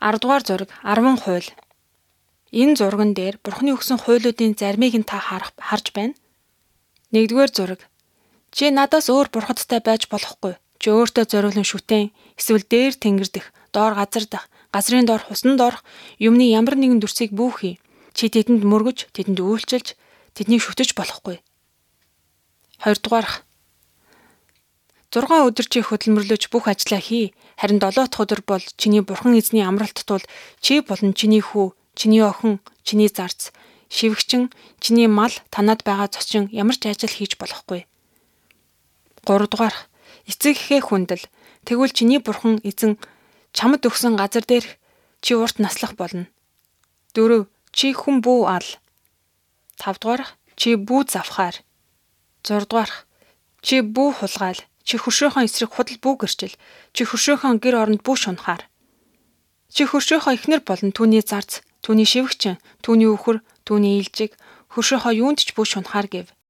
10 дугаар зураг 10 хууль. Энэ зурган дээр Бурхны өгсөн хуулиудын зармийг нь та харж байна. 1-р зураг. Чи надаас өөр бурхадтай байж болохгүй. Чи өөртөө зориулан шүтэн, эсвэл дээр тэнгэр дэх, доор газар дах, газрын доор хусанд орох юмны ямар нэгэн дүрсийг бүүхий. Чи тэдэнд мөргөж, тэдэнд үйлчилж, тэднийг шүтэж болохгүй. 2 дугаарх. 6 өдөр чи хөдөлмөрлөж бүх ажлаа хий. Харин 7 дахь өдөр бол чиний бурхан эзний амралт тул чи болон чиний хүү, чиний охин, чиний зарц, шивгчин, чиний мал, танад байгаа зочин ямар ч ажил хийж болохгүй. 3 дугаарх. Эцэг эхээ хүндэл. Тэгвэл чиний бурхан эзэн чамд өгсөн газар дээр чи урт наслах болно. 4. Чи хүн бүү ал. 5 дугаарх. Чи бүү завхаар. 6 дугаарх. Чи бүү хулгаал. Чи хөршөөхөн эсрэг худал бүү гэрчил. Чи хөршөөхөн гэр оронд бүү шунахаар. Чи хөршөөхөн эхнэр болон түүний зарц, түүний шивгчин, түүний үхэр, түүний илжиг, хөршөөхөн юунд ч бүү шунахаар гэв.